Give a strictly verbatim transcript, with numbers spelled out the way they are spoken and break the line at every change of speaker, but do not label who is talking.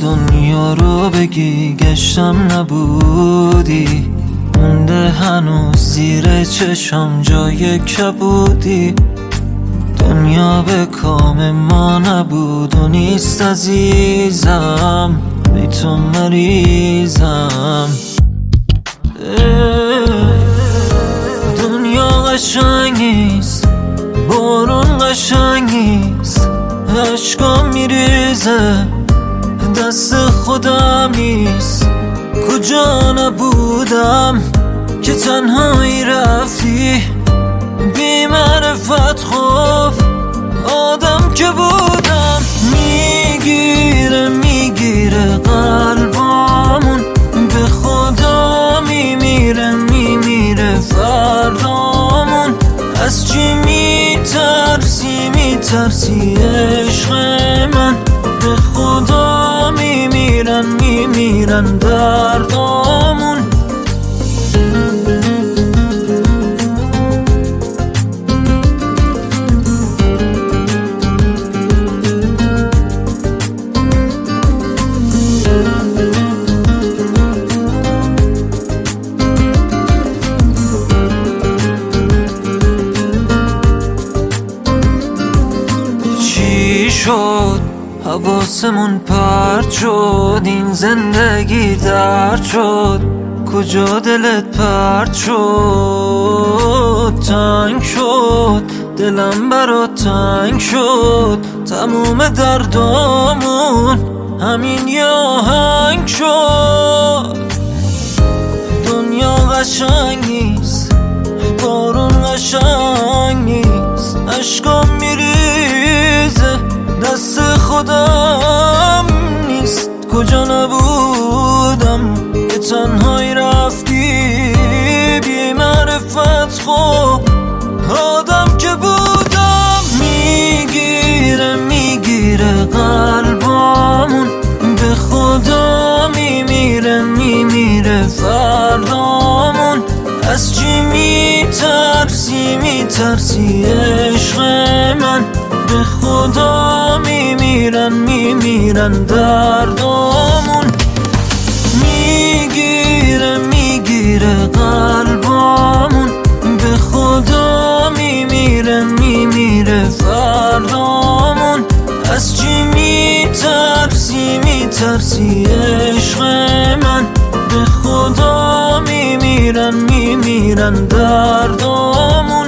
دنیا رو بگی گشتم نبودی، مونده هنوز زیر چشم جای کبودی. دنیا به کام ما نبود و نیست عزیزم، بی تو مریضم. دنیا قشنگ نیست، بارون قشنگ نیست، عشقام میریزه دست خودم نیست. کجا نبودم که تنهایی رفتی، بی معرفت خوف آدم که بودم. میگیره میگیره قلبامون، به خدا میمیره میمیره فردامون. از چی میترسی میترسی عشق من، به خدا میمیرن میمیرن دردامون. شد حواسمون پرت شد، این زندگی درد شد. کجا دلت پرت شد؟ تنگ شد دلم برات تنگ شد، تموم دردامون همین یه آهنگ شد. دنیا قشنگ نیست، بارون قشنگ نیست، عشقام میریزه دست خودم نیست. کجا نبودم که تنهایی رفتی، بی معرفت خوب آدم که بودم. میگیره میگیره قلبامون، به خدا میمیره میمیره فردامون. از چی میترسی میترسی عشق من، به خدا میمیرن میمیرن دردامون. میگیره میگیره قلبامون، به خدا میمیره میمیره فردامون. از چی میترسی میترسی عشق من، به خدا میمیرن میمیرن دردامون.